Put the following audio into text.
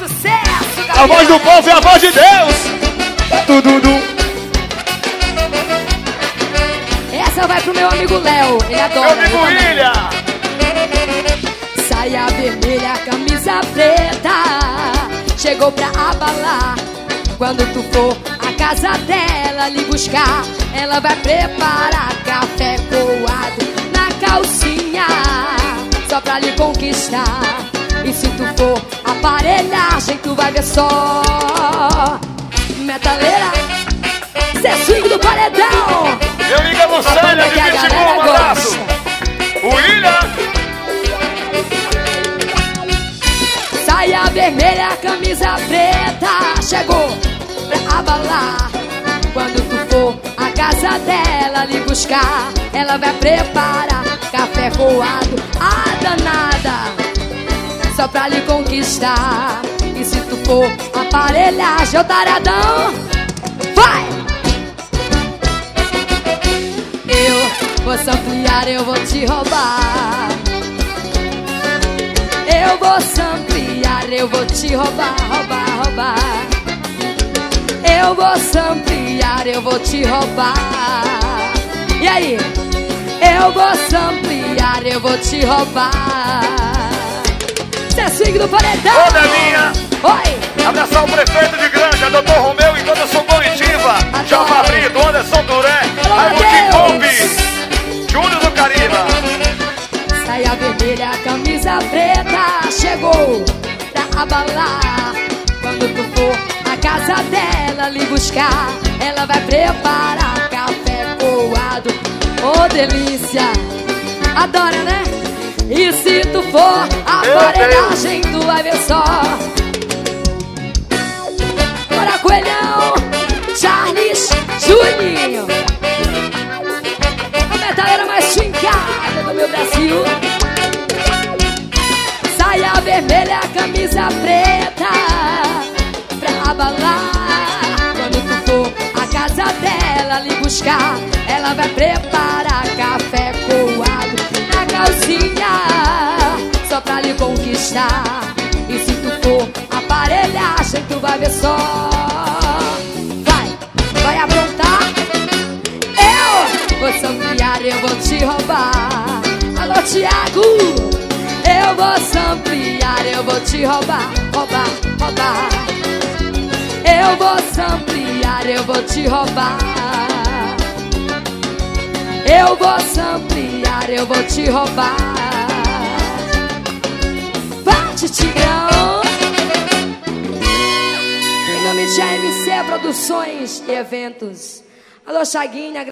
sucesso, A voz do povo é a voz de Deus. Tudo. Essa vai pro meu amigo Léo, ele adora. Meu amigo William. Saia vermelha, camisa preta, chegou pra abalar. Quando tu for à casa dela lhe buscar, ela vai preparar café coado na calcinha, só pra lhe conquistar. E se tu for aparelhagem, tu vai ver só. Metaleira, cê é swing do paredão. Meu amigo Lucélia de Pitbull, um abraço. William. Saia vermelha, camisa preta, chegou pra abalar. Quando tu for à casa dela lhe buscar, ela vai preparar café coado, a danada, só pra lhe conquistar. E se tu for aparelhagem, ô taradão, vai! Eu vou samplear, eu vou te roubar. Eu vou samplear, eu vou te roubar, roubar. Eu vou samplear, eu vou te roubar. E aí? Eu vou samplear, eu vou te roubar. Cê é swing do paredão. Ô, Delinha. Oi. Abraçar o prefeito de Granja, Dr. Romeu e toda a sua comitiva. Jalma Brito, Anderson Duré, Raimundo Pompe, Júnior do Cariba. Saia vermelha, camisa preta, chegou pra abalar. Quando tu for à casa dela lhe buscar, ela vai preparar café coado. Ô, delícia, adora, né? E se tu for aparelhagem, tu vai ver só. Bora, Coelhão, Charles, Juninho, a metaleira mais chincada do meu Brasil. Saia vermelha, camisa preta, pra abalar. Quando tu for à casa dela lhe buscar, ela vai preparar café coado na calcinha, só pra lhe conquistar. E se tu for aparelhagem, tu vai ver só. Vai aprontar. Eu vou samplear, eu vou te roubar. Alô, Thiago. Eu vou samplear, eu vou te roubar, roubar. Eu vou samplear, eu vou te roubar. Eu vou samplear, eu vou te roubar. Bate, Tigrão. Em nome de AMC Produções e Eventos. Alô, Chaguinha.